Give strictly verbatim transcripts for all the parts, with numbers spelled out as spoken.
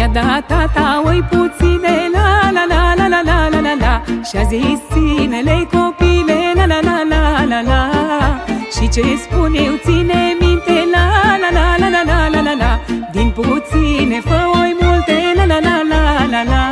dat tata oi puține, la la la la la la la la la. Și-a zis ține-le copile, la la la la la la. Și ce spun eu ține minte, la la la la la la la la la. Din puține fă oi multe, la la la la la la.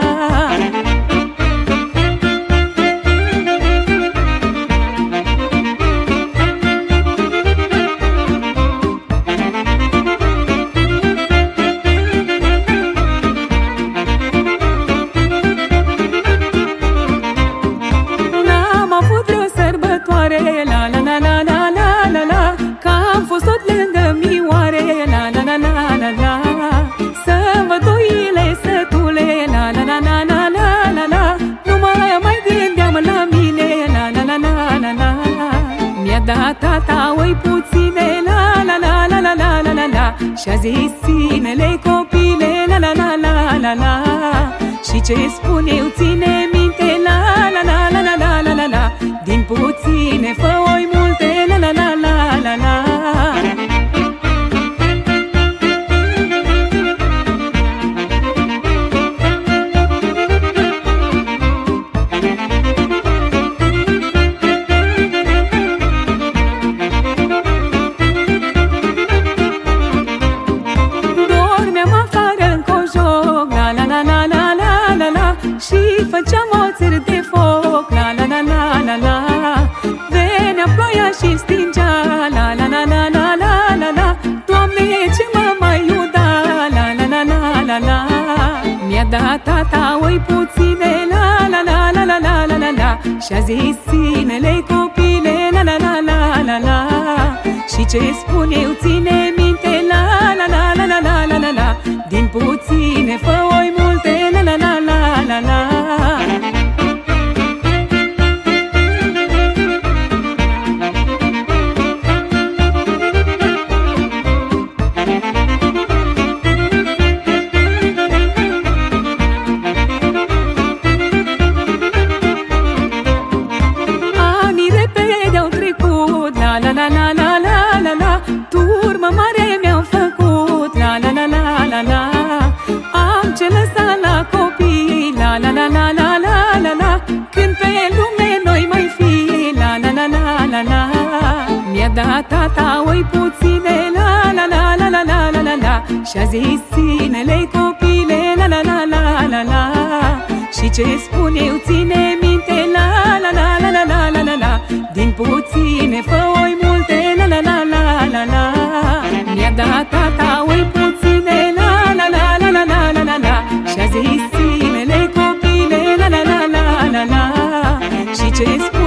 La la la la la la la la, că am fost tot lângă mioare, la la la la la la. Să văd oile sătule, la la la la la la la la. Nu mă mai gândeam la mine, la la la la la la. Mi-a dat tata oi puține, la la la la la la la la la. Și-a zis ține-le copile, la la la la la la. Și ce spun eu ține minte, la la la la la la la la la. Din puține fă oi multe, la la la la la la. Dormeam afară în cojoc, la la la la la la la la. Și făceam oțel de foc, la la la la la la. Venea ploaia și stingea, la la la la la la la la. Doamne, ce mă mai iuda, la la la la la la. Mi-a dat tata oi puține, la la la la la la la la la. Și-a zis ține-le copile, la la la la la la. Și ce spun eu ține minte, la la la la la la la la la. Din puține fă oi multe, la la la la la la. La la la la la la la. Turmă mare mi-au făcut, la la la la la la. Am ce lăsa la copii, la la la la la la la la. Când pe lume noi mai fi, la la la la la la. Mi-a dat tata oi puține, la la la la la la la la la. Și-a zis ține-le copile, la la la la la la. Și ce spun eu ține minte, la la la la la la la la la. Din puține fă oi multe, la la la la la la. Mi-a dat tata oi puține, la la la la la la la la la. Și-a zis ține-le copile, la la la la la la. Și ce